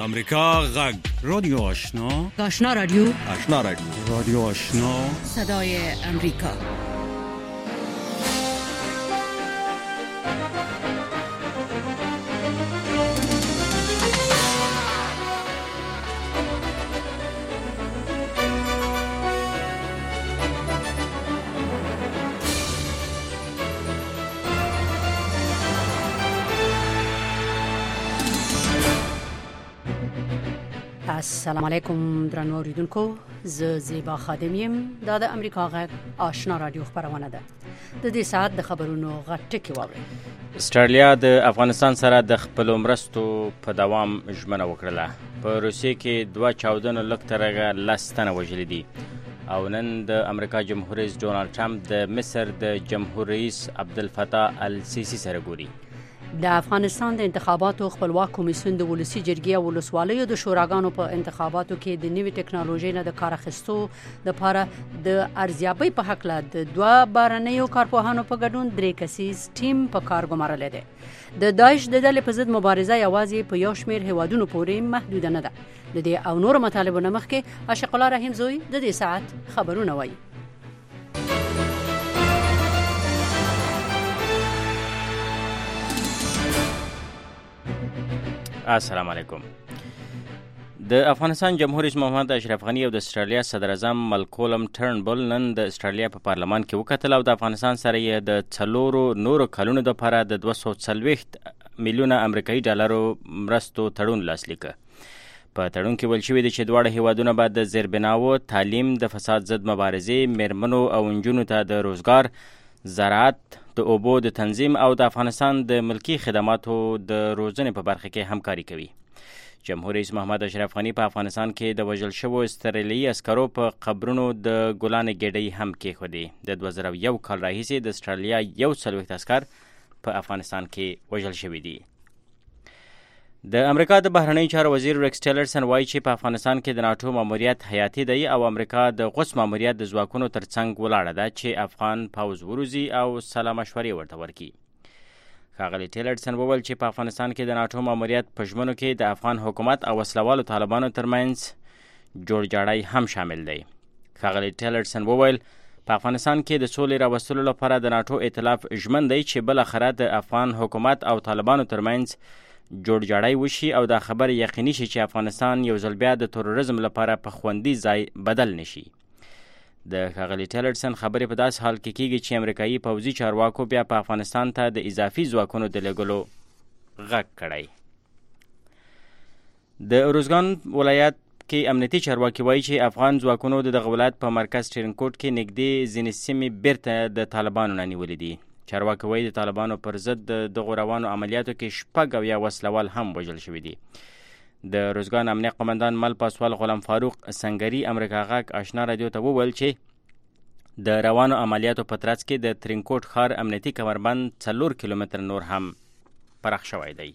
امریکا غږ رادیو آشنا رادیو رادیو آشنا صدای امریکا. السلام علیکم درنو اوریدونکو، زه زیبا خادم یم. دا د امریکا غږ آشنا رادیو خبرونه ده. د دې ساعت د خبرونو غټکی واورئ. استرالیا د افغانستان سره د خپل مرستو په دوام ژمنه وکړه. په روسیې کې 2 چاودنو لکترغه لستنه وژل دي او نن د امریکا جمهور رئیس ډونالد ټرمپ د مصر د جمهور رئیس عبدالفتاح السیسی سره ګوري. د افغانستان د انتخاباتو خپلواک کمیسیون د ولسی جرګې او ولسوالیو د شوراګانو په انتخاباتو کې د نوې ټکنالوژي نه د کار اخیستو لپاره د ارزیابۍ په حق له 2 بارنیو کارپوهانو په ګډون 3 کسیز ټیم په کار ګمارل دي. د داعش د ډلې په ضد مبارزه یوازې په یو شمېر هیوادونو پورې محدود نه ده. د دې او نور مطالبو نه مخکې عاشق الله رحیم زوی د دې ساعت خبرونه وایي. السلام علیکم. د افغانستان جمهور رئیس محمد اشرف غنی او د استرالیا صدر اعظم مالکولم ټرنبل نن د استرالیا په پارلمان کې وکتل او د افغانستان سره یې د 4 نورو کلونو لپاره د 240 میلیونه امریکایي ډالرو مرستو تړون لاسلیک کړ. په تړون کې ویل شوی دی چې دواړه هیوادونه به د زیربناو، تعلیم، د فساد ضد مبارزې، میرمنو او نجونو ته د روزګار، زراعت، د اوبو د تنظیم او د افغانستان د ملکی خدماتو د روزنې په برخه کې همکاري کوي. جمهور رئیس محمد اشرف غنی په افغانستان کې د وژل شوو استرالیایي عسکرو په قبرونو د ګلان ګېډۍ هم کېښودې. د 2001 کال راهیسې د استرالیا 41 عسکر په افغانستان کې وژل شوي دي. د امریکا د بهرنیو چارو وزیر ریکس ټیلرسن وایي چې په افغانستان کې د ناټو ماموریت حیاتي دی او امریکا د غوڅ ماموریت د ځواکونو ترڅنګ ولاړه ده چې افغان پوځ وروزي او سلا مشورې ورته ورکړي. ښاغلي ټیلرسن وویل چې په افغانستان کې د ناټو ماموریت په ژمنو کې د افغان حکومت او وسلوالو طالبانو ترمنځ جوړجاړی هم شامل دی. ښاغلي ټیلرسن وویل په افغانستان کې د سولې راوستلو لپاره د ناټو ائتلاف ژمن دی چې بالاخره د افغان حکومت او طالبانو ترمنځ جوړجاړی وشي او دا خبر یقیني شي چې افغانستان یو ځل بیا د تروریزم لپاره په خوندي ځای بدل نشي. د ښاغلي ټیلرسن خبرې په داس حال کې کیږي چې امریکایي پوځي چارواکو بیا په افغانستان ته د اضافي ځواکونو د لېږلو غږ کړی. د روزګان ولایت کې امنیتي چارواکي وایي چې افغان ځواکونو د دغه ولایت په مرکز ټرینکوټ کې نږدې ځینې سیمې بیرته د طالبانو نه نیولې دي. چارواکي وایي د طالبانو پر ضد د دغو روانو عملیاتو کې 6 وسلوال هم وژل شوي دي. د روزګان امنیه قمندان مل پاسوال غلام فاروق سنگري امریکا غږ آشنا رادیو ته وویل چې د روانو عملیاتو په ترڅ کې د ترینکوټ ښار امنیتي کمربند 4 کیلومتر نور هم پراخ شوی دی.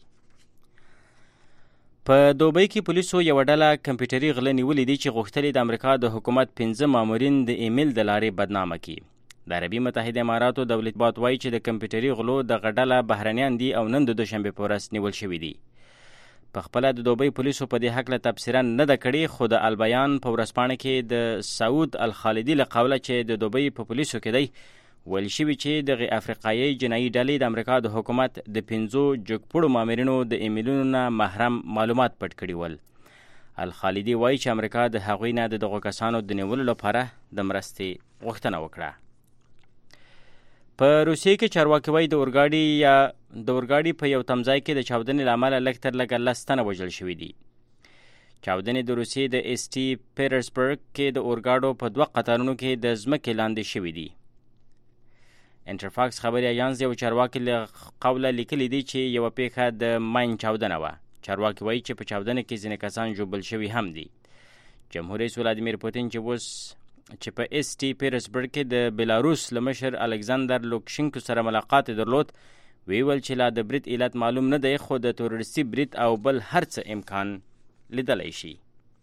په دوبۍ کې پولیسو یو ډله کمپیوټري غله نیولې دي چې غوښتلې د امریکا د حکومت 15 مامورین د ایمیل د لارې بدنامه کړي. د عربي متحده اماراتو دولت بات وایي چې د کمپیوټري غلو دغه ډله بهرنیان دي او نن د دوشنبې په ورځ نیول شوي دي. په خپله د دوبۍ پولیسو په دې هکله تبصره نه ده کړې، خو د البیان په ورځپاڼه کې د سعود الخالدي له قوله چې د دوبۍ په پولیسو کې دی ویل شوي چې دغه افریقایي جنایي ډلې د امریکا د حکومت د 15 جګپوړو مامورینو د ایمیلونو نه محرم معلومات پټ کړي ول. الخالدي وایي چې امریکا د هغوی نه د دغو کسانو د نیولو لپاره د مرستې غوښتنه وکړه. په روسیې کې چارواکي وایي د اورګاډي په یو تمځای کې د چاودنې له امله لږ تر لږه 10 تنه وژل شوي دي. چاودنې د روسیې د ایسټي پیټرزبرګ کې د اورګاډو په 2 قطارونو کې د ځمکې لاندې شوي دي. انټرفاکس خبري اژانس یو چارواکي له قوله لیکلي دي چې یوه پیښه د ماین چاودنه وه. چارواکي وایي چې په چاودنه کې ځینې کسان ژوبل شوي هم دي. جمهور رئیس ولادیمیر پوتین چې په ایس ټي پیټرزبرګ کې د بیلاروس له مشر الکساندر لوکشینکو سره ملاقات درلود، ویل چې لا د برید علت معلوم نه دی، خو د تروریستي برید او بل هر څه امکان لیدلی شي.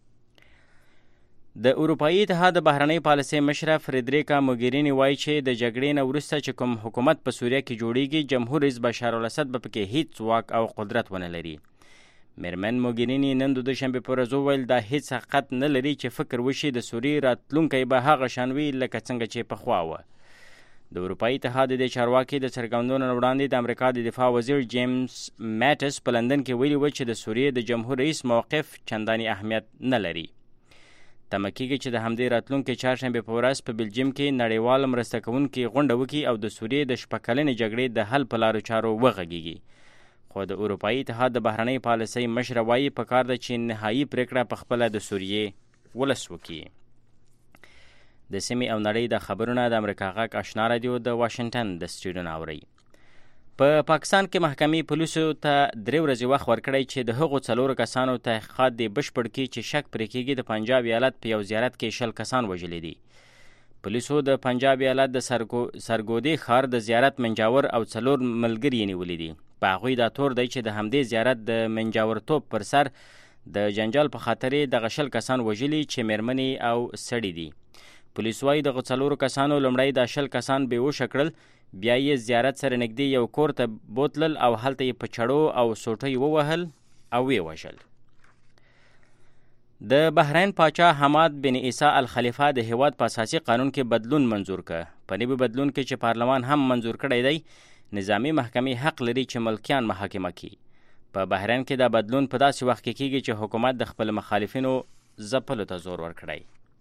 د اروپایي اتحاد د بهرنۍ پالیسۍ مشره فریدریکا موګریني وایي چې د جګړې نه وروسته چې کوم حکومت په سوریه کې جوړیږي، جمهور رئیس بشار الاسد به پکې هیڅ واک او قدرت ونه لري. میرمن موګرینی نن د دوشنبه په ورځ وویل دا هیڅ حقیقت نه لري چې فکر وشي د سوریې راتلونکی به هغه شان وي لکه څنګه چې پخوا وه. د اروپایي اتحاد د چارواکي د څرګندونو وړاندې د امریکا د دفاع وزیر جیمز ماټس په لندن کې ویلي و چې د سوریې د جمهور رئیس موقف چنداني اهمیت نه لري. تمه کېږي چې د همدې راتلونکي چهارشنبې په ورځ په بلجیم کې نړیوال مرسته کوونکي غونډه وکړي او د سوریې د شپږ کلنې جګړې د حل په لارو چارو وغږیږي. خو د اروپایي اتحاد د بهرنۍ پالیسۍ مشره وایي پکار ده چې نهایي پرېکړه په خپله د سوریې ولس وکړي. د سیمې او نړۍ د خبرونه د امریکا غږ آشنا رادیو د واشنګټن د سټوډیو نه اورئ. په پاکستان کې محکمې پولیسو ته 3 ورځې وخت ورکړی چې د هغو 4 کسانو تحقیقات دې بشپړ کړي چې شک پرې کېږي د پنجاب ایالت په یو زیارت کې 60 کسان وژلي دي. پولیسو د پنجاب ایالت د سرګودي ښار د زیارت منجاور او 4 ملګري یې نیولي دي. په هغوی دا تور دی چې د همدې زیارت د منجاورتوب پر سر د جنجال په خاطر دغه 60 کسان وژلي چې میرمنې او سړي دي. پولیس وایي دغه 4 کسانو لومړی دا 60 کسان بېهوشه کړل، بیا یې زیارت سره نږدې یو کور ته بوتلل او هلته یې په چړو او سوټۍ ووهل او ویې وژل. د بحرین پاچا حماد بن عیسی الخلیفه د هیواد په اساسي قانون کې بدلون منظور کړ. په نوي بدلون کې چې پارلمان هم منظور کړی دی، نظامی محکمې حق لري چې ملکیان محاکمه کړي. په بحرین کې دا بدلون په داسې وخت کې کېږي چې حکومت د خپل مخالفینو ځپلو ته زور ورکړی.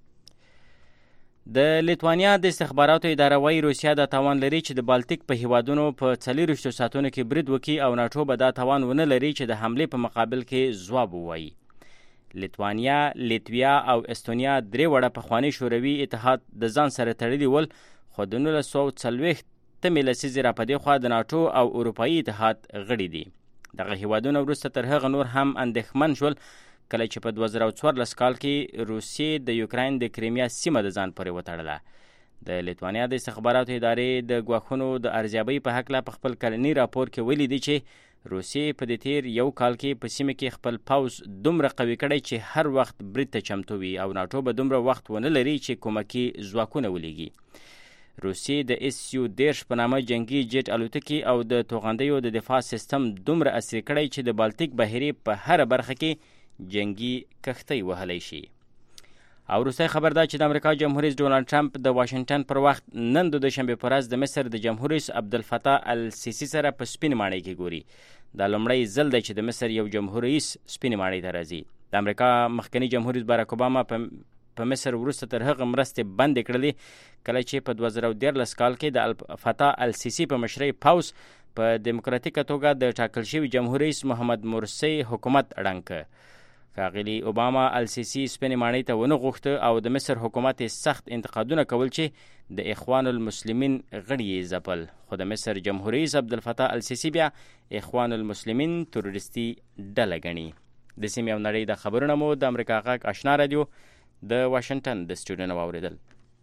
د لیتوانیا د استخباراتو اداره وایي روسیه دا توان لري چې د بالتیک په هیوادونو په 40 ساعتونو کې برید وکړي او ناټو به دا توان ونه لري چې د حملې په مقابل کې ځواب ووایي. لیتوانیا، لیتویا او استونیا 3 وړه پخواني شوروي اتحاد د ځان سره تړلي ول، خو د 1940 لسیزې راپدې خوا د ناټو او اروپایي اتحاد غړي دي. دغه هیوادونه وروسته تر هغه نور هم اندېښمن شول کله چې په 2014 کال کې روسیې د یوکراین د کریمیا سیمه د ځان پورې وتړله. د لیتوانیا د استخباراتو ادارې د ګواښونو د ارزیابۍ په هکله په خپل کلني راپور کې ویلي دي چې روسیې په دې تیر یو کال کې په سیمه کې خپل پوځ دومره قوي کړی چې هر وخت برید ته چمتو وي او ناټو به دومره وخت ونه لري چې کومکي ځواکونه ولیږي. روسیې د SU-10 په نامه جنگي جیټ الوتکې او د توغندیو د دفاع سیستم دومره عصري کړی چې د بالتیک بحیرې په هره برخه کې جنگي کښتۍ وهلی شي. او وروستی خبر دا چې د امریکا جمهور رئیس ډونالډ ټرمپ د واشنګټن پر وخت نن د دوشنبې په ورځ د مصر د جمهور رئیس عبدالفتاح السیسي سره په سپینې ماڼۍ کې ګوري. دا لومړی ځل دی چې د مصر یو جمهور رئیس سپینې ماڼۍ ته راځي. د امریکا مخکني جمهور رئیس باراک اوباما په مصر وروسته تر هغه مرستې بندې کړلې کله چې په 2013 کال کې د الفتاح السیسي په مشرۍ پوځ په دیموکراتیکه توګه د ټاکل شوي جمهور رئیس محمد مرسی حکومت ړنګ کړ. ښاغلي اوباما السیسي سپینې ماڼۍ ته ونه غوښته او د مصر حکومت سخت انتقادونه کول چې د اخوان المسلمین غړي یې ځپل، خو د مصر جمهور رئیس عبدالفتاح السیسي بیا اخوان المسلمین تروریستي ډله ګڼي. د سیمې او نړۍ د خبرونه مو د امریکا غږ آشنا رادیو د واشنګټن د سټوډیو نه واورېدل.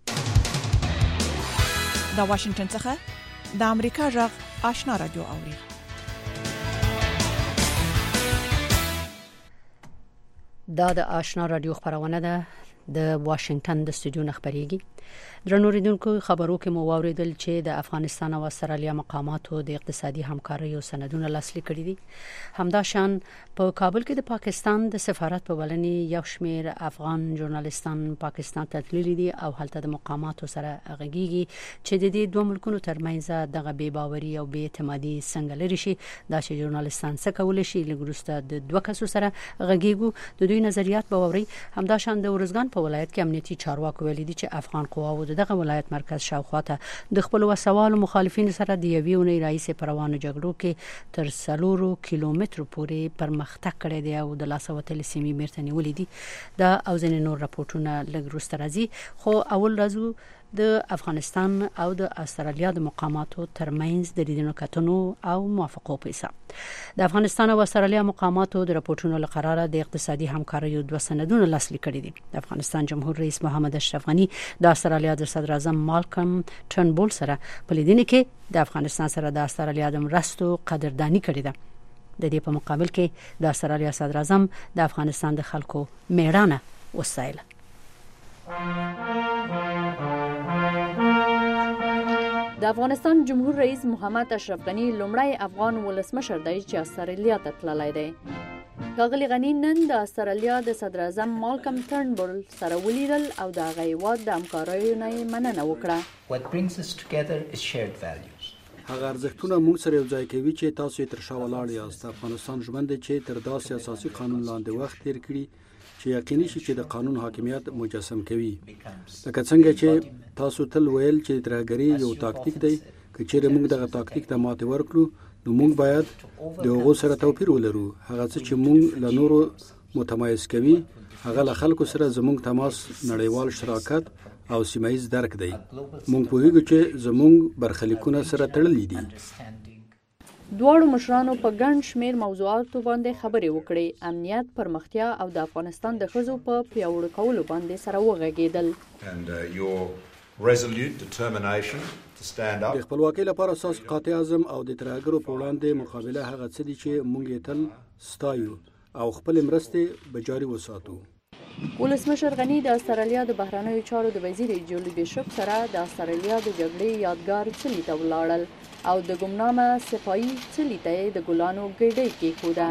د واشنګټن څخه د امریکا غږ آشنا رادیو اوري. دا د آشنا رادیو خبرونه ده د واشنګټن د سټوډیو نه خبريږي. درنو ریدونکو خبرو کې مو واوریدل چې د افغانستان او استرالیا مقاماتو د اقتصادي همکارۍ او سندونه لاسلیک کړي دي. همداشان په کابل کې د پاکستان د سفارت په بلنې یو شمېر افغان ژورنالیستان پاکستان ته تللي دي او هلته د مقاماتو سره غږیږي چې د دې دوه ملکونو ترمنځ دغه بې باوري او بې اعتمادي څنګه لري شي. دا چې ژورنالیستان څه کولای شي لګروسته د دوه کسو سره غږیږو د دوی نظریات به ووري. همداشان د ورزګان په ولایت کې امنیتي چارواکو ویلي دي چې افغان قواو دغه ولایت مرکز شاوخواته د خپل وسوالو مخالفین سره د یوې اونۍ راهیسې په روانو جګړو کې تر 4 کیلومترو پورې پرمختګ کړی دی او د لاسوتلې سیمې بیرته نیولې دي. دا او ځینې نور راپورټونه لږ وروسته راځي، خو اول راځو د افغانستان او د استرالیا د مقاماتو ترمنځ د لیدنو کتنو او موافقو په حساب. د افغانستان او استرالیا مقاماتو د راپورټونو لقراره د اقتصادي همکاریو 2 سندونه لاسلیک کړي دي. د افغانستان جمهور رئیس محمد اشرف غنی د استرالیا د صدر اعظم مالکم ټرنبول سره په لیدنه کې د افغانستان سره د استرالیا د مرستو قدردانی کړې ده. د دې په مقابل کې د استرالیا صدر اعظم د افغانستان د خلکو میړانه وستایله. د افغانستان جمهور رئیس محمد اشرف غنی لومړی افغان ولسمشر دی چې استرالیا ته تللی دی. ښاغلي غني نن د استرالیا د صدر اعظم مالکم ټرنبل سره ولیدل او د هغه هیواد د همکاریو نه یې مننه وکړه. What brings us together is shared values. هغه ارزښتونه موږ سره یو ځای کوي چې تاسو یې تر شا ولاړ یاست. افغانستان ژوند دی چې تر داسې اساسي قانون لاندې وخت تیر کړي چې یقیني شي چې د قانون حاکمیت مجسم کوي. لکه څنګه چې تاسو تل ویل چې ترهګري یو تاکتیک دی، که چیرې موږ دغه تاکتیک ته ماتې ورکړو نو موږ باید د هغو سره توپیر ولرو. هغه څه چې موږ له نورو متمایز کوي هغه له خلکو سره زموږ تماس، نړیوال شراکت او سیمایز درک دی. موږ پوهیږو چې زموږ برخلیکونه سره تړلي دي. دواړو مشرانو په ګڼ شمېر موضوعاتو باندې خبرې وکړې. امنیت، پرمختیا او د افغانستان د ښځو په پیاوړي کولو باندې سره وغږېدل. د خپلواکۍ لپاره اساس قاطع عزم او د ترهګرو په وړاندې مقابله هغه څه دي چې موږ یې تل ستایو او خپل مرستې به جاري وساتو. ولسمشر غني د استرالیا د بهرنیو چارو د وزیر جولي بیشپ سره د استرالیا د جګړې یادګار څلي ته ولاړل او د ګمنامه صفایي څلي ته د ګلانو ګډۍ کېښوده.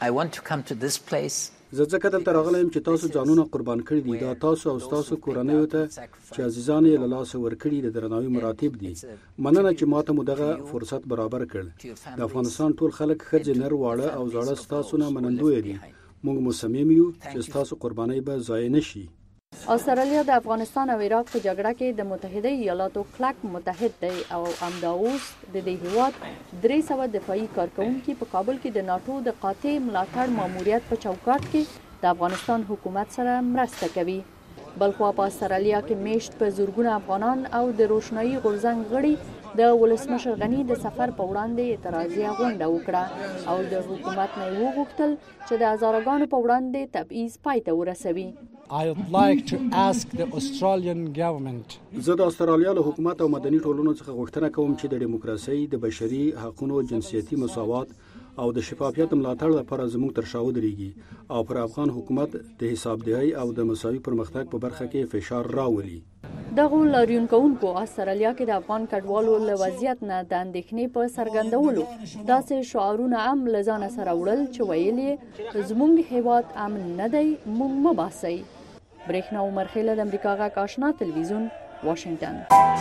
زه ځکه دلته راغلی یم چې تاسو ځانونه قربان کړي دي. دا تاسو او ستاسو کورنیو ته چې عزیزان یې له لاسه ورکړي د درناوي مراتب دي. مننه چې ماته مو دغه فرصت برابر کړ. د افغانستان ټول خلک، ښځې، نر، واړه او زاړه ستاسو نه منندوی دي. موږ مصمم یو چې ستاسو قربانۍ به ضایع نشي. استرالیا د افغانستان او عراق په جګړه کې د متحده ایالاتو کلک متحد دی او همدا اوس د دې هیواد 300 دفاعي کارکونکي په کابل کې د ناتو د قاطع ملاتړ ماموریت په چوکاټ کې د افغانستان حکومت سره مرسته کوي. بلخوا په استرالیا کې میشت په زورګونه افغانان او د روشنايي غورځنګ غړي د ولسمشر غني د سفر په وړاندې اعتراضي غونډه وکړه او د حکومت نه وغوښتل چې د هزارګانو په وړاندې تبعیض پای ته ورسوي. I would like to ask the Australian government. زه د استرالیا له حکومت او مدني ټولنو څخه غوښتنه کوم چې د دیموکراسي، د بشري حقوقو، جنسیتي مساوات او د شفافیت ملاتړ لپاره زموږ تر شا ودرېږي او پر افغان حکومت د حسابدهۍ او د مساوي پرمختګ په برخه کې فشار راولي. دغه لاریونکوونکو استرالیا کې د افغان کډوالو له وضعیت نه د اندېښنې په څرګندولو داسې شعارونه هم له ځانه سره وړل چې ویل یې زموږ هیواد امن نه دی، موږ مه باسئ. برېښنا عمر خیله، د امریکا غږ آشنا تلویزیون، واشنگټن.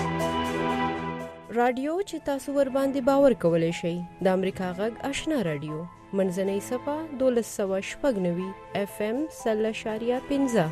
رادیو چې تاسو ور باندې باور کولای شئ د امریکا غږ آشنا رادیو منځنۍ صفه 1290 FM 0.15.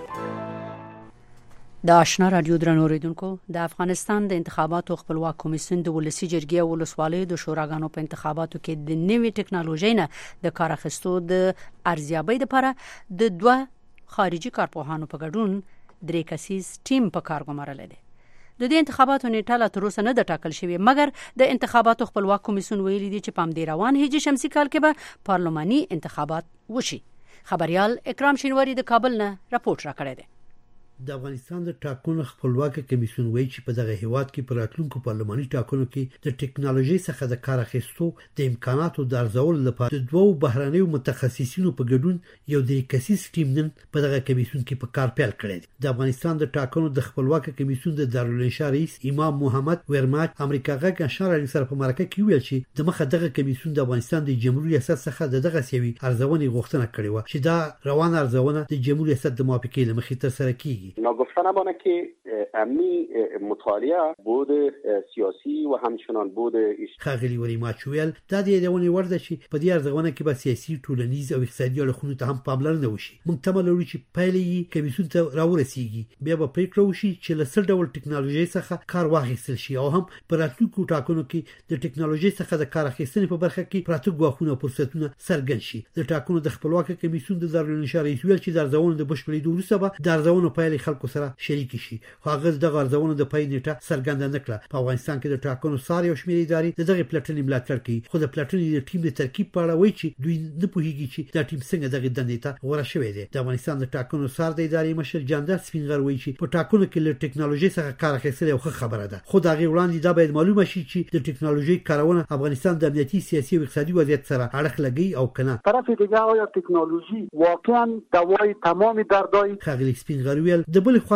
د آشنا رادیو درنو اوریدونکو، د افغانستان د انتخاباتو خپلواک کمیسیون د ولسی جرګې او ولسوالیو د شوراګانو په انتخاباتو کې د نوې ټکنالوژۍ نه د کار اخیستو د ارزیابۍ لپاره د 2 خارجي کارپوهانو په ګډون 3 کسیز ټیم په کار ګمارل دي. د دې انتخاباتو نیټه لا تر اوسه نه د ټاکل شوی، مګر د انتخاباتو خپلواک کمیسیون ویلي دی چې په همدې روان هجري شمسي کال کې به پارلماني انتخابات وشي. خبريال اکرام شینواری د کابل نه راپورټ راکړی دی. د افغانستان د ټاکنو خپلواک کمیسیون وایي چې په دغه هیواد کې پر راتلونکو پارلماني ټاکنو کې د ټکنالوژي څخه د کار اخیستو د امکاناتو د ارزولو لپاره د 2 بهرنیو متخصصینو په ګډون یو د کسیز ټیم نن په دغه کمیسیون کې په کار پیل کړی دی. د افغانستان د ټاکنو د خپلواک کمیسیون د دارالانشا رئیس امام محمد ورماج امریکا غږ آشنا رادیو سره په مرکه کې ویل چې د مخه دغه کمیسیون د افغانستان د جمهوریت ریاست څخه دغه سیوی ارزونې غوښتنه کړې و چې دا روانه ارزونه د جمهوریت ریاست د موافقې لمخې تر سره کیږي. ناگفتن بانه که امنی مطالعه بود سیاسی و همچنان بود خاغلی ورماج ویل دا د یوونی ورده چې په دې ارزونه کې به سیاسي، ټولنیز او اقتصادي اړخونو ته هم پاملرنه وشي. موږ تمه لرو چې پایلې کمیسیون ته راورسیږي، بیا به پریکړه وشي چې له څه ډول ټکنالوژي څخه کار واخیستل شي او هم پر راتلونکو ټاکنو کې د ټکنالوژي څخه د کار اخیستنې په برخه کې پراته غواخونه او فرصتونه څرګند شي. د ټاکنو د خپلواک کمیسیون د دارالانشا رئیس ویل چې د ارزونې د بشپړېدو وروسته به د ارزونې پایلې خلکو سره شریک شي. هغه د ارزونې د پای نیټه څرګنده نکړه. په افغانستان کې د ټاکنو ساري او شمیرې ادارې دغه پلاتنې ملاتړ کوي، خو د پلاتنې د ټیم د ترکیب په اړه وایي چې دوی نه پوهیږي چې دا ټیم څنګه دغه دندې ته غوړه شوی دی. د افغانستان د ټاکنو سار د ادارې مشر جاندار سپینغر وایي چې په ټاکنو کې له ټکنالوژي څخه کار اخیستل یو ښه خبره ده، خو دا غي وړاندې دا باید معلومه شي چې د ټکنالوژي کارونه افغانستان د امنیتي، سیاسي او اقتصادي وضعیت سره اړخ لګي او کنه. طرف دیگه آیا تکنولوژی واقعا دوای تمام دردای خاغلی سپینغر ویل د بل خوا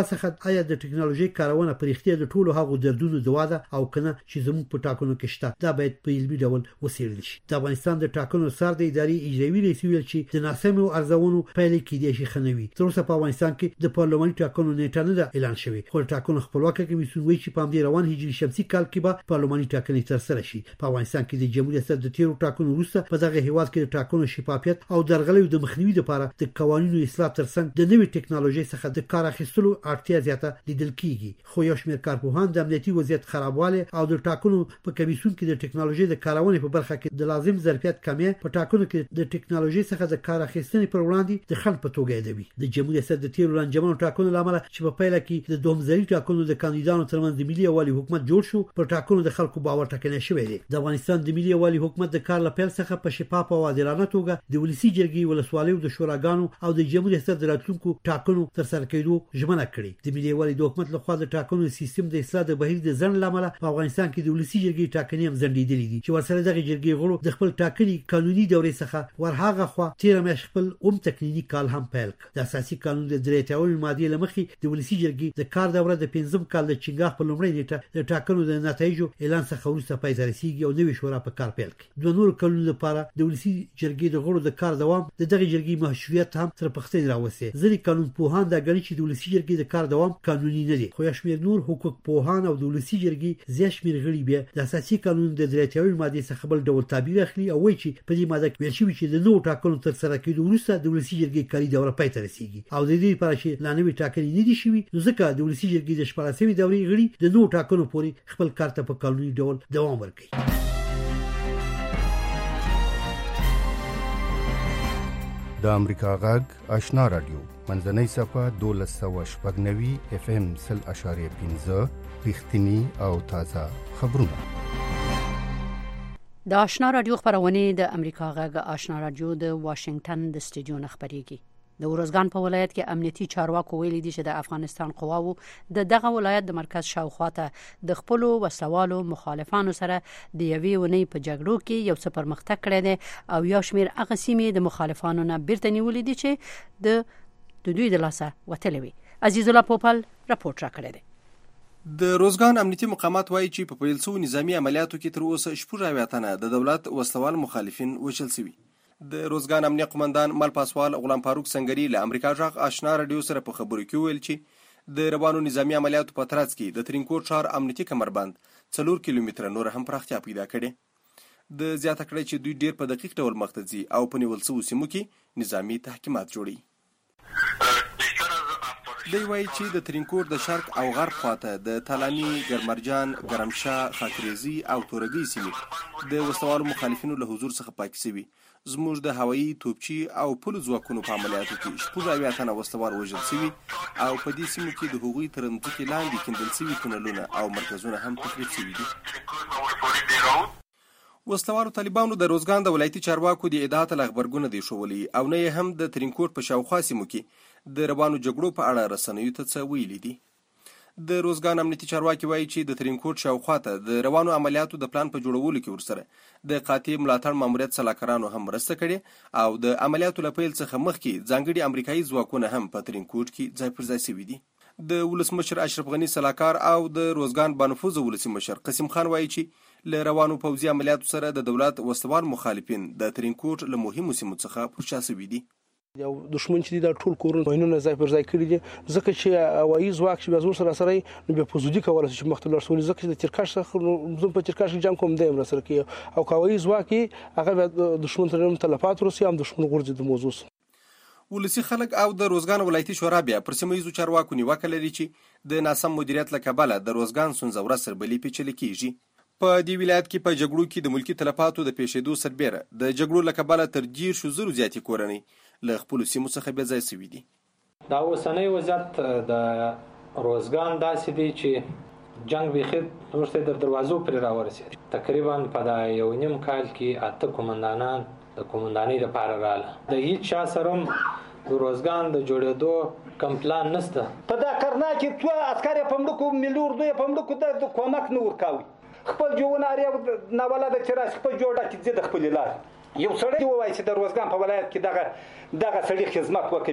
څخه آیا د ټکنالوژي کارونه په اړتیا د ټولو هغو دردونو دوا ده او کنه چې زموږ په ټاکنو کې شته دا باید په علمي ډول وڅېړل شي. د افغانستان د ټاکنو سر د ادارې اجرایي رئیس ویل چې د ناسمو ارزونو پایلې کېدای شي خنوي. تر اوسه په افغانستان کې د پارلماني ټاکنو نیټه نه ده اعلان شوې، خو ټاکنو خپلواکه کمیسیون وایي چې په همدې روان هجري شمسي کال کې به پارلماني ټاکنې ترسره شي. په افغانستان کې د جمهوریت ریاست د تیرو ټاکنو وروسته په دغه هیواد کې د ټاکنو شفافیت او درغلیو د مخنیوي لپاره د قوانینو اصلاح ترڅنګ د نوې ټکنالوژي څخه د کار اخیستلو اړتیا زیاته لیدل کیږي. خو یو شمېر کارپوهان د امنیتي وضعیت خرابواله او د ټاکنو په کمیسیون کې د ټکنالوژي د کارونې په برخه کې د لازم ظرفیت کمی په ټاکنو کې د ټکنالوژي څخه د کار اخیستنې پر وړاندې د خنډ په توګه یادوي. د جمهوریت ریاست د تیرو لنجمنو ټاکنو لامل چې په پیل کې د دومځري ټاکنو د کاندیدانو ترمنځ د ملي یووالي حکومت جوړ شو، پر ټاکنو د خلکو باور ټکنی شوی دی. د افغانستان د ملي یووالي حکومت د کار لپاره څخه په شفاف او عادلانه توګه د ولسی جرګې ولسوالیو د شوراګانو او د جمهوریت ریاست د راتلونکو ټاکنو تر سره کېدو ژمنه کړې. د ملي یووالي د حکومت لخوا د ټاکنو سیستم د اصلاح د بهیر د ځنډ لامل په افغانستان کې د ولسی جرګې ټاکنې هم ځنډېدلې دي چې ورسره دغه جرګې غړو د خپل ټاکنې قانوني دورې څخه ورهاغه خوا 13 میاشتې خپل تکنیکی کال هم پیل کړ. د اساسي قانون د 83 ماده لمخې د ولسی جرګې د کار دوره د 15 کال د چنګاښ په لومړۍ نیټه د ټاکنو د نتایجو اعلان څخه وروسته پای ته رسیږي او نوې شورا په کار پیل کړي. د نور کلونو لپاره د ولسی جرګې د غړو د کار دوام د دغه جرګې مشروعیت هم تر پښتنې راوستي. ځینې قانون پوهان دا ګڼي چې د ولسی جرګې د کار دوام قانوني نه دی، خو شمېر نور حقوق پوهان او د ولسی جرګې زیات شمېر غړي بیا د اساسي قانون د 83 ماده څخه بل ډول تعبیر اخلي او وایي چې په دې ماده کې ویل شوی چې د نوو ټاکنو تر سره کېدو وروسته د ولسی جرګې کاري دوره پای ته رسیږي او د دې لپاره چې لا نوې ټاکنې نه دي شوي، نو ځکه د ولسی جرګې د 14مې دورې غړي د نوو ټاکنو پورې خپل کار ته په قانوني ډول دوام ورکوي. د امریکا غږ آشنا رادیو منځنۍ صفه 1290 FM 0.15 رښتینی او تازه خبرونه. د آشنا رادیو خبرونه د امریکا غږ آشنا رادیو د واشنگټن د استودیو خبريږي. د ورزګان په ولایت کې امنیتي چارواکو ویلي دي چې د افغانستان قواوو د دغه ولایت د مرکز شاوخواته د خپل وسلوالو مخالفانو سره د یوې ونې په جګړو کې یو څه پرمختګ کړی دی او یو شمېر هغه سیمې د مخالفانو نه بیرته نیولې دي چې د دوی د لاسه وتلې وي. عزیز الله پوپل راپورټ راکړی دی. د روزګان امنیتي مقامات وایي چې په پیل شوو نظامی عملیاتو کې تر اوسه 14 تنه د دولت وسلوال مخالفین وژل شوي. د روزګان امنیه قومندان مل پاسوال غلام فاروق سنگری له امریکا غږ آشنا رادیو سره په خبرو کې ویل چې د روانو نظامی عملیاتو په ترڅ کې د ترینکوټ ښار امنیتي کمربند 4 کیلومتره نور هم پراختیا پیدا کړې. د زیاته کړی چې دوی ډیر په دقیق ډول مخته ځي او په نیول شوو سیمو کې نظامی تحکیمات جوړي. دی وایي چې د ترینکوټ د شرق او غرب خواته د تالانی، ګرمرجان، ګرمشاه، خاکریزي او تورګي سیمې د وسلوالو مخالفینو له حضور څخه پاک شوي. زموږ د هوایي، توپچي او پلو ځواکونو په عملیاتو کې 14 تنه وسلوال وژل شوي او په دې سیمو کې د هغوی تر ځمکې لاندې کیندل شوي تونلونه او مرکزونه هم تخریب شوي دي. وسلوالو طالبانو د روزګان د ولایتي چارواکو د ادعا ته غبرګون دی شولي او نه هم د ترینکوټ په شاوخوا سیمو کې د روانو جګړو په اړه رسنیو ته څه ویلي دي. د روزګان امنیتي چارواکي وایي چې د ترینکوټ شاوخوا ته د روانو عملیاتو د پلان په جوړولو کې ورسره د قاطع ملاتړ ماموریت سلاکارانو هم مرسته کړې او د عملیاتو له پیل څخه مخکې ځانګړي امریکایي ځواکونه هم په ترینکوټ کې ځای پر ځای شوي دي. د ولسمشر اشرف غنی سلاکار او د روزګان بانفوذ ولسی مشر قسم خان وایي چې له روانو پوځي عملیاتو سره د دولت وسلوال مخالفین د ترینکوټ له مهمو سیمو څخه پرشا شوي دي. یو دښمن چې دا ټول کورونه وینونه ځای پر ځای کړی دي ځکه چې هوایي ځواک چې بازور سره سره نو به پوزودي کول چې مختلف رسول ځکه چې د ترکاش څخه زم په ترکاش جنگ کوم دی سره کې او هوایي ځواک هغه دښمن ترنم تلفات روسي هم دښمن غورځي د موضوع ولسی خلک او د روزګان ولایتي شورا بیا پر سیمایي چارواکو نیوکه لري چې د ناسم مدیریت له کبله د روزګان سنځوره سربلي پیچلې کیږي. په دې ولایت کې په جګړو کې د ملکی تلفاتو د پیښېدو سربېره د جګړو له کبله تر 10,000 زیاتې کورنۍ له خپل سیمو څخه بې ځای شوي دي. دا اوسنۍ وضعیت د روزګان داسې دی چې جنگ بېخي ورته د دروازو پرې راورسېد. تقریبا په دا 1.5 کال کې 8 قومندانان د قومندانۍ لپاره رااله. د هیڅ چا سره د روزګان د جوړېدو کم پلان نشته. په دا کرنا کې څو عسکر په ملکو ملي اردو په ملکو د کومک نه ورکاوي. خپل جوونه اړیا ناولا د چرای خپل جوړه کې د خپل لار یو سړی وایي چې د روزګان په ولایت کې دغه سړي خدمت وکړي.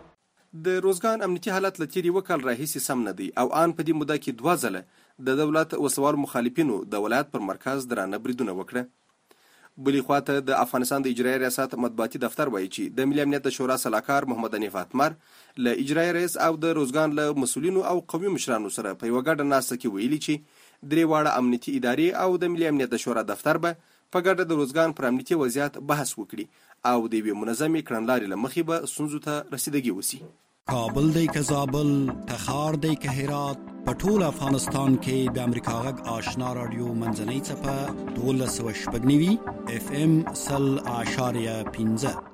د روزګان امنیتي حالت له تیرې وکال راهیسې سم نه دی او آن په دې موده کې 2 ځله د دولت وسوال مخالفینو د ولایت پر مرکز درانه بریدونه وکړه. بلې خواته د افغانستان د اجرایي ریاست مطبوعاتي دفتر وایي چې د ملي امنیت د شورا سلاکار محمد حنیف اتمر له اجرایي رئیس او د روزګان له مسولینو او قومي مشرانو سره په یوه ګډه ناسته کې ویلي چې درې واړه امنیتي ادارې او د ملي امنیت د شورا دفتر به په ګډه د روزګان پر امنیتي وضعیت بحث وکړي او د یوې منظمې کړنلارې له مخې به ستونزو ته رسیدګي وشي. کابل دی که زابل، تخار دی که هرات، په ټول افغانستان کې د امریکا غږ آشنا رادیو منځنۍ څپه 1290 FM 0.15.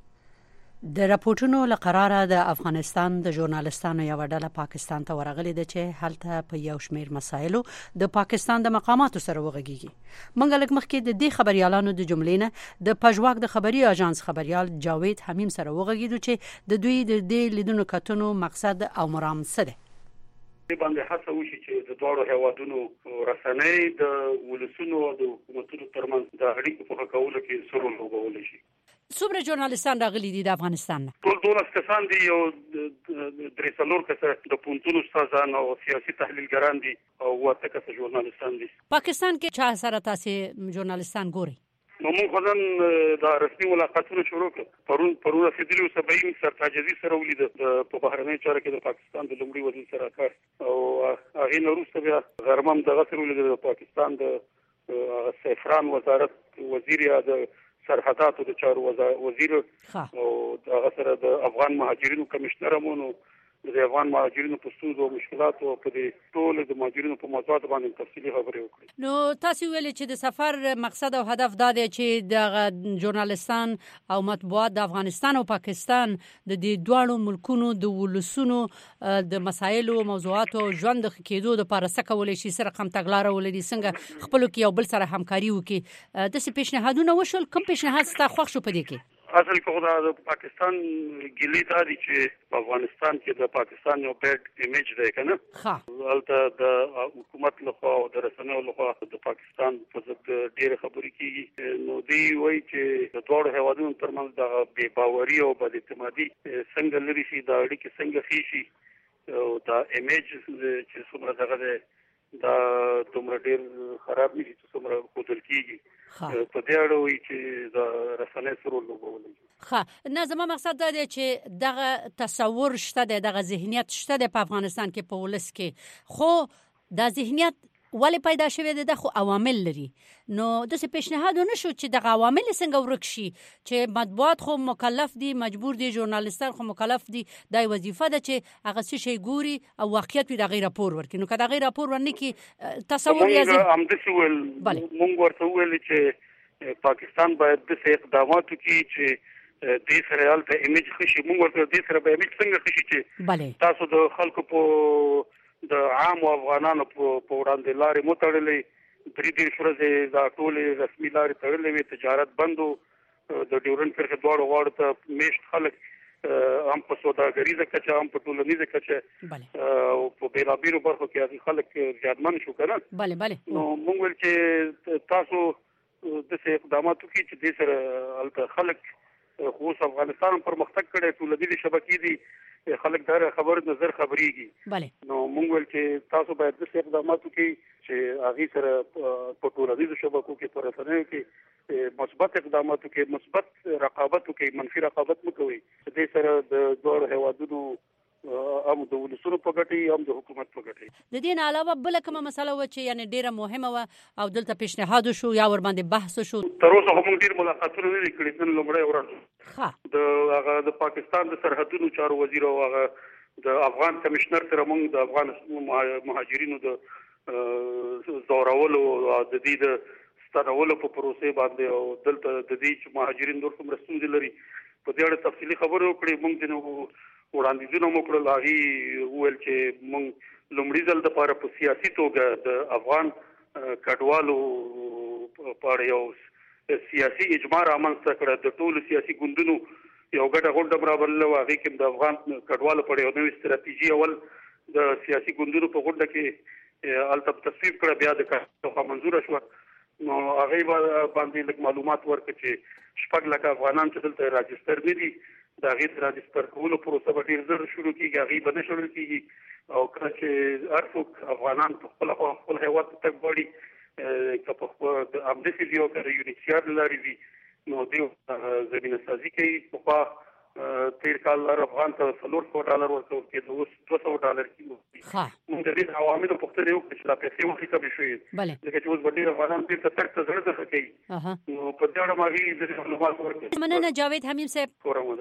د راپورټونو لقراره د افغانستان د ژورنالستانو یو ډله پاکستان ته ورغلې ده چې هلته په یو شمېر مسایلو د پاکستان د مقاماتو سره وغږیږي. منګ لږ مخکې د دې خبريالانو د جملې نه د پژواک د خبري اژانس خبريال جاوید حمیم سره وغږیدو چې د دوی د دې لیدونو کتنو مقصد او مرام څه دی. باندې هڅه وشي چې د دوړو هیوادونو رسنۍ د ولسونو او د حکومتونو ترمنځ د اړیکو په کولو کې سره لوبول شي. څومره ژورنالستان راغلي دي د افغانستان نه؟ ټول 12 کسان دي او 3 کسه د پونتون استادان او سیاسي تحلیلګران دي او 8 کسه ژورنالستان دي. پاکستان کې چا سره تاسو ژورنالستان ګوري؟ نو موږ خدان د رسمي ملاقاتونو شروع کړ. پرون رسیدلی 70 سرتاجزي سره ولید په بهرنۍ چارو کې د پاکستان د لومړي وزیر سره کار او هغه نورسته بیا غرمم دغه سره ولید د پاکستان د سفران وزارت وزیر یا د سرحداتو د چارو وزیر او هغه سره د افغان مهاجرینو کمشنر مونو د افغان مهاجرینو په ستونزو او مشکلاتو په دې ټول د مهاجرینو په موضوعات باندې تفصیلي خبرې وکړي. نو تاسو ویل چې د سفر مقصد او هدف دا دی چې د ژورنالستان او مطبوعات د افغانستان او پاکستان د دې دوه ملکونو د ولسونو د مسایلو او موضوعاتو ژوند د کېدو لپاره څه کولای شي سره قم تګلارې ولري څنګه خپل کې یو بل سره همکاري وکړي. د څه پیشنهادونه وشول؟ کوم پیشنهاد ستاسو خوښ شو په دې کې؟ اصل کې د پاکستان ګلی دادی چې په افغانستان کې د پاکستان یو بیډ ایمیج دی کنه. هلته د حکومت لخوا او د رسنیو لخوا د پاکستان په ضد ډېر خبرې کیږي. نو دی وایي چې د دوه هیوادونو ترمنځ د بې باوري او بد اعتمادي څنګه لري شي، د اړیکې څنګه ښې شي او د ایمیج چې څومره دغه دا دومره ډېر خراب نشي چې څومره ښودل کیږي. په دې اړه وایي چې د رسنۍ سره لوبول. نه زما مقصد دا دی چې دغه تصور شته دی، دغه ذهنیت شته دی په افغانستان کې په ولس کې، خو دا ذهنیت ولې پیدا شوی دی؟ د خو عوامل لري. نو د څه پیشنهاد نشو چې د عوامل څنګه ورک شي چې مطبوعات خو مکلف دي، مجبور دي، ژورنالستان خو مکلف دي، د وظیفه ده چې هغه څه شي ګوري او واقعیت وي د غیر راپور ورکړي. نو کله غیر راپور ورنکي تصور یا هم د سوال مونږ ورته ویل چې پاکستان باید د اقدامات وکړي چې د سره په ایمیج خشي. مونږ ورته د سره په ایمیج څنګه خشي چې تاسو د خلکو په د عام افغانانو په وړاندې لارې مو تړلې، 3 ورځې دا ټول رسمي لارې تړلې وي، تجارت بندو، د ډیورنډ کرښې دواړو غاړو ته میشت خلک هم په سوداګریزه کچه هم په ټولنیزه کچه او په بیلابیلو برخو کې خلک زیاتمن شو کنه. نو موږ ویل چې تاسو د اقدامات وکړئ چې د سره هلته خلک خو افغانستان پرمختګ کړي، ټولنیزې شبکې دي، خلک دا خبر نظر خبريږي. نو موږ ول چې تاسو باید د اقدامات وکړئ چې هغه سره په ټولنیزو شبکو کې پر رسنیو کې مثبت اقدامات وکړي، مثبت رقابت وکړي، منفي رقابت مه کوئ. د سره د دوه هیوادونو هم د ولسونو په ګټه هم د حکومت په ګټه. د دې نه علاوه بل کومه مسله و چې یعنی ډیره مهمه و او دلته پیشنهاد شو یا ور باندې بحث شو؟ تر اوسه هم ډیر ملاقاتونه نه کړي. نن لومړی ورځ د پاکستان د سرحدونو چارو وزیر او هغه د افغان کمشنر سره موږ د افغان مهاجرینو د زورولو او د دې د ستنولو په پروسې باندې او دلته د دې چې مهاجرین د کوم رسول لري په دې اړه تفصیلی خبرې وکړې. موږ د وړاندیزونه وکړل، هغه وویل چې موږ لومړي ځل د لپاره په سیاسي توګه د افغان کډوالو په اړه یو سیاسي اجماع رامنځته کړه. د ټولو سیاسي ګوندونو یو ګډه غونډه برابرله، هغه کې د افغان کډوالو په اړه یو نوې ستراتیژي اول د سیاسي ګوندونو په غونډه کې الته تصویب کړه، بیا د کارته منظور شو. نو هغه باندې لږ معلومات ورکړي چې 6 لک افغانان چې دلته راجستر نه دي دا غي د رجستر کولو پروسه به ډیر زر شروع کیږي غي به نه شروع کیږي او کله چې ارڅوک افغانان په خپل هیواد ته تګ که په امدسي یو کړي یونیسیار لري وي نو دیو زمينه سازي کوي په تیر کال افغان ته $400 ورکول کېده اوس $200 کیږي موږ د دې عواملو په اړه یو چې لا پیسې وخت کمې شوې ځکه چې اوس باندې افغانان په تک ته زړه ځخه کوي نو په دې اړه ماغي د معلومات ورکړي مننه جاوید حمیم صاحب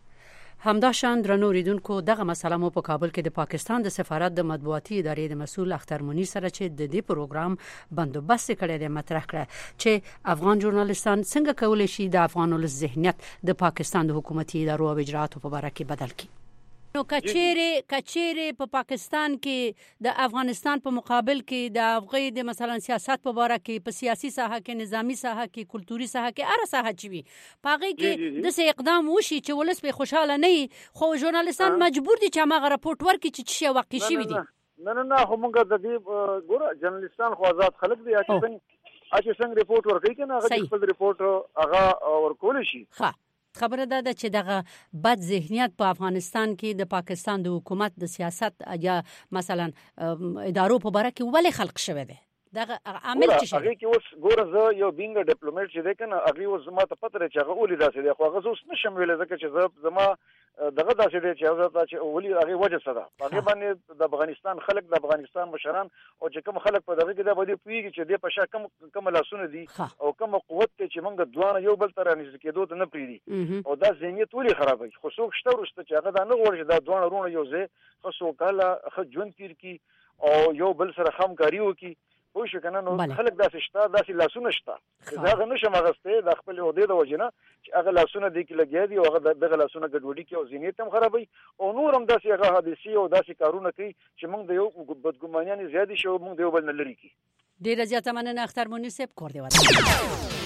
همداشان درنو ریدونکو دغه مسله مو په کابل کې د پاکستان د سفارت د مطبوعاتي ادارې د مسؤل اختر منیر سره چې د دې پروګرام بندوبست کړی دی مطرح کړ چې افغان ژورنالیستان څنګه کولای شي د افغانانو ذهنیت د پاکستان د حکومتي ادارو او اجراتو په اړه کې بدل کړي نو کچېره په پاکستان کې د افغانستان په مقابل کې د افغان د مثلا سیاست په اړه کې په سیاسي ساحه کې نظامی ساحه کې کلتوري ساحه کې اره ساحه چوي پاغي کې د څه اقدام وشي چې ولس په خوشاله نه خو ژورنالیستان مجبور دي چې هغه راپورټ ورکړي چې څه واقع شي دي نه خو موږ د دې ګوره ژورنالیستان خو آزاد خلک دي چې څنګه ریپورت ورکړي کنه هغه خپل ریپورت هغه ورکول شي خبره ده چې دغه بد ذهنیت په افغانستان کې د پاکستان د حکومت د سیاست یا مثلا ادارو په اړه کې ولې خلق شوه ده دغه عامل څه شي هغه کې اوس ګوره زه یو بینګ ډیپلوماټ چې ده کنه هغه اوس ما ته پته چې هغه ولې داسې دی خو هغه اوس نشم ویل ځکه چې زما دغه داسې دی چې هغه چې ولې هغه وجه سره هغه باندې د افغانستان خلک د افغانستان مشران او چې کوم خلک په دغه کې د بده پیږي چې د پښه کم لاسونه دي او کوم قوت چې موږ دوه یو بل تر نږدې کېدو ته نه پریدي او دا ذهنیت ولې خرابوي خو څوک شته ورسته چې هغه دا نه غواړي چې دا دوه رونه یو ځای خو څوک کله خجون تیر کی او یو بل سره همکاري وکي خو شو کنه نو خلک داسې شته داسې لاسونه شته دا غو نشم غسته د خپل عہده د وجنه چې هغه لاسونه د کې لګیا دي او هغه دغه لاسونه ګډوډي کوي او ذهنیت هم خرابوي او نور هم داسې هغه حادثي او داسې کارونه کوي چې موږ د یو بدګمانیان زیات شو موږ د یو بل نه لري کی ډیر زیاته مننه اختر منیر صاحب کور دی وته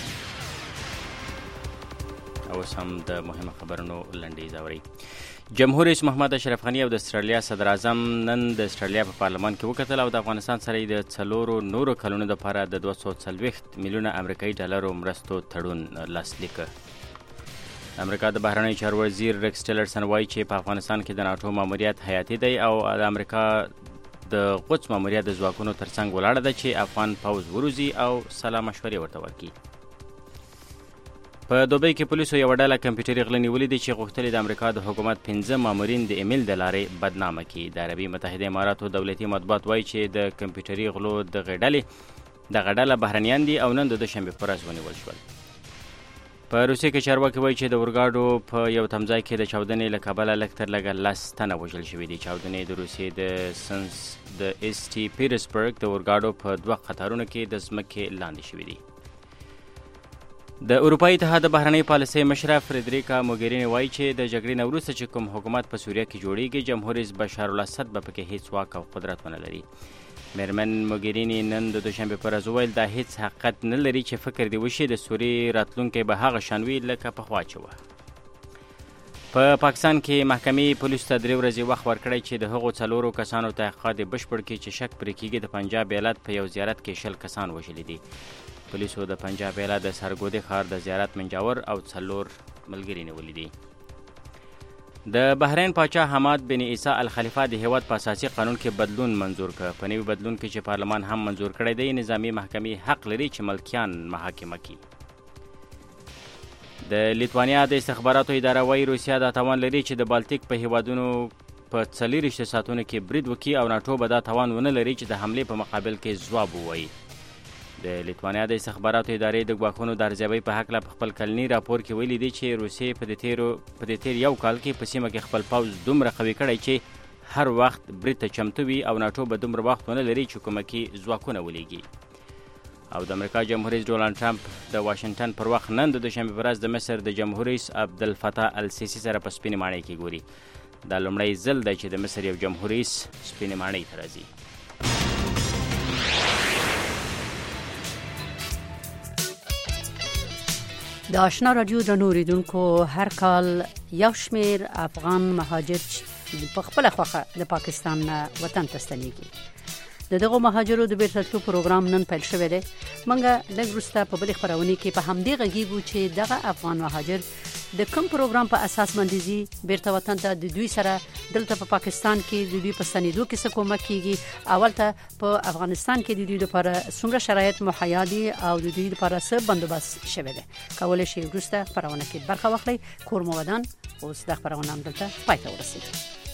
او سم د مهمه خبرونو لنډی زوري جمهور رئیس محمد اشرف غنی او د استرالیا صدر اعظم نن د استرالیا په پارلمان کې وکتل او د افغانستان سره د 4 نورو کلونو لپاره د 240 میلیونه امریکایي ډالرو مرستو تړون لاسلیک کړ امریکا د بهرنی چارو وزیر ریکس ټیلرسن وایي چې په افغانستان کې د ناتو ماموریت حیاتي دی او د امریکا د قدس ماموریت د ځواکونو ترڅنګ ولاړ ده چې افغان پوز وروزي او سلام مشورې ورته ورکړي په دوبۍ کې پولیسو یو ډله کمپیوټري غله نیولې دي چې غوښتل د امریکا د حکومت 15 مامورین د ایمیل د لارې بدنامه کړي د عربي متحده اماراتو دولتي مطبوعات وایي چې د کمپیوټري غلو د غډله بهرنیان دي او نن د دوشنبه پر ورځ ونیول شول په روسیې کې چارواکي وایي چې د اورګاډو په یو تمځای کې د چاودنې له کبله لکتر لګ لاس تنه وژل شوې دي چاودنې د روسیې د سنس د اس ټي پیټرسبرګ د اورګاډو په دوه قطارونو کې د ځمکې لاندې شوې دي د اروپایي اتحاد د بهرنۍ پالیسۍ مشره فریدریکا موګرینی وایي چې د جګړې نه وروسته چې کوم حکومت په سوریه کې جوړیږي جمهور رئیس بشار الاسد به پکې هیڅ واک او قدرت ونه لري میرمن موګرینی نن د دوشنبه پر ورځ وویل دا هیڅ حقیقت نه لري چې فکر دی وشي د سوریې راتلونکی به هغه شان وي لکه پخوا چې وه په پاکستان کې محکمې پولیسو ته 3 ورځې وخت ورکړی چې د هغو 4 کسانو تحقیقات بشپړ کړي چې شک پرې کېږي د پنجاب ایالت په یو زیارت کې 10 کسان وژلي دي پولیسو د پنجاب ایالت د سرګودي ښار د زیارت منجاور او 4 ملګري نیولي دي د بحرین پاچا حماد بن عیسی الخلیفه د هیواد په اساسي قانون کې بدلون منظور کړ په نوي بدلون کې چې پارلمان هم منظور کړی دی نظامی محکمې حق لري چې ملکیان محاکمه کړي د لیتوانیا د استخباراتو اداره وايي روسیا د توان لري چې د بالټیک په هیوادونو په 40 ساعتونو کې برید وکړي او ناتو به دا توان ونه لري چې د حمله په مقابل کې ځواب ووایي د لیتوانیا د استخباراتو ادارې د ګواښونو د ارزیابۍ په هکله په خپل کلني راپور کې ویلي دي چې روسیې په دې تیر یو کال کې په سیمه کې خپل پوځ دومره قوي کړی چې هر وخت برید ته چمتو وي او ناتو به دومره وخت ونه لري چې کومکي ځواکونه ولیږي او د امریکا جمهور رئیس ډونالډ ټرمپ د واشنگټن پر وخت نن د دوشنبه پر ورځ د مصر د جمهور رئیس عبدالفتاح السیسی سره په سپینې ماڼۍ کې ګوري دا لومړی ځل دی چې د مصر یو جمهور رئیس سپینې ماڼۍ ته راځي د آشنا رادیو د نوریدونکو هر کال یو شمیر افغان مهاجر په خپل خوخه د پاکستان وطن ته ستنیږي دغه مهاجرو د بیرته تلو پروګرام نن پیل شوی دی منګه لږ وروسته په بلې خبرونه کې په همدې غږیږو چې دغه افغان مهاجر د کوم پروګرام په اساس باندې زی بیرته وطن ته د دوی سره دلته په پاکستان کې د دوی په ستنېدو کې څه کومک کیږي اول ته په افغانستان کې د دوی لپاره څومره شرایط مهیا دي او د دوی لپاره څه بندوبست شوی دی کولای شي وروسته خبرونه کې برخه واخلي کور مو ودان اوس د خبرونه هم دلته پای ته ورسیږي